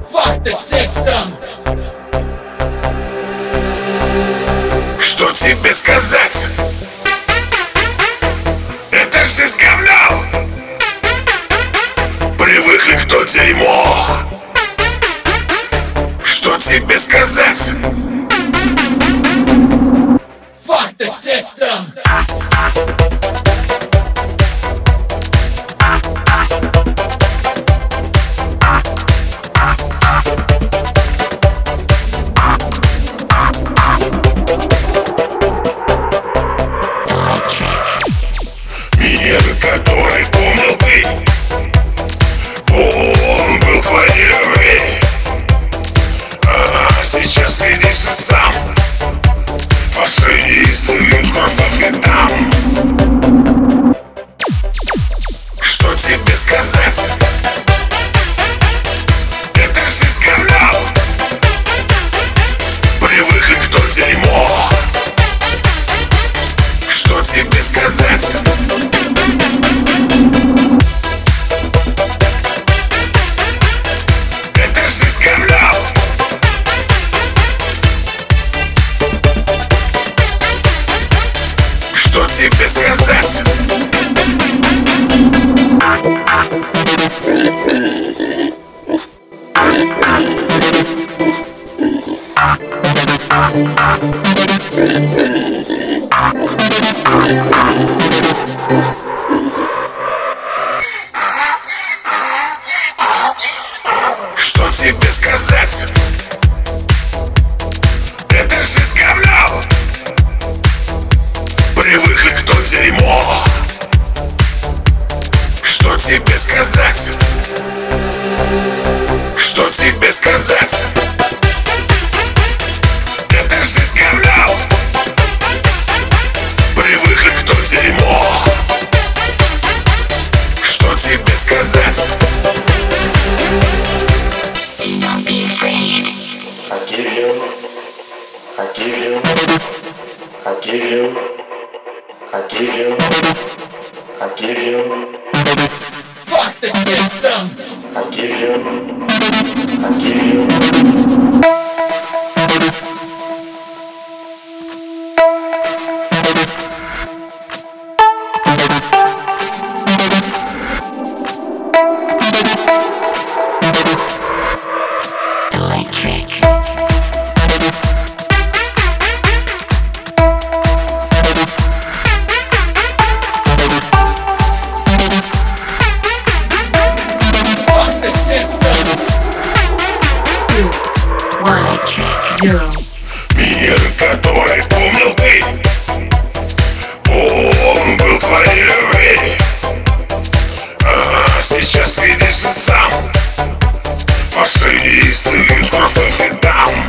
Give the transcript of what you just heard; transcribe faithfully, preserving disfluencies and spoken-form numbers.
Fuck the system. Что тебе сказать? Это жизнь говно. Привыкли, кто дерьмо. Что тебе сказать? Fuck the system. Мир, который помнил ты, он был твоей любви. А сейчас ты весь сам. Фашисты льют кровь по цветам. Что тебе сказать? Это жизнь говно. Привыкли, кто дерьмо. Что тебе сказать? Это жизнь говно. Что тебе сказать? Что тебе сказать? Это жизнь говно. Привыкли, кто дерьмо. Что тебе сказать? Что тебе сказать? Это жизнь говно. Привыкли, кто дерьмо. Что тебе сказать? I give you, I give you, I give you, I give you, I give you, Fuck the system. I give you, I give you. Fuck the system. Zero. Мир, который помнил ты, он был твоей любви. А сейчас ты весь сам. Фашисты льют кровь по цветам.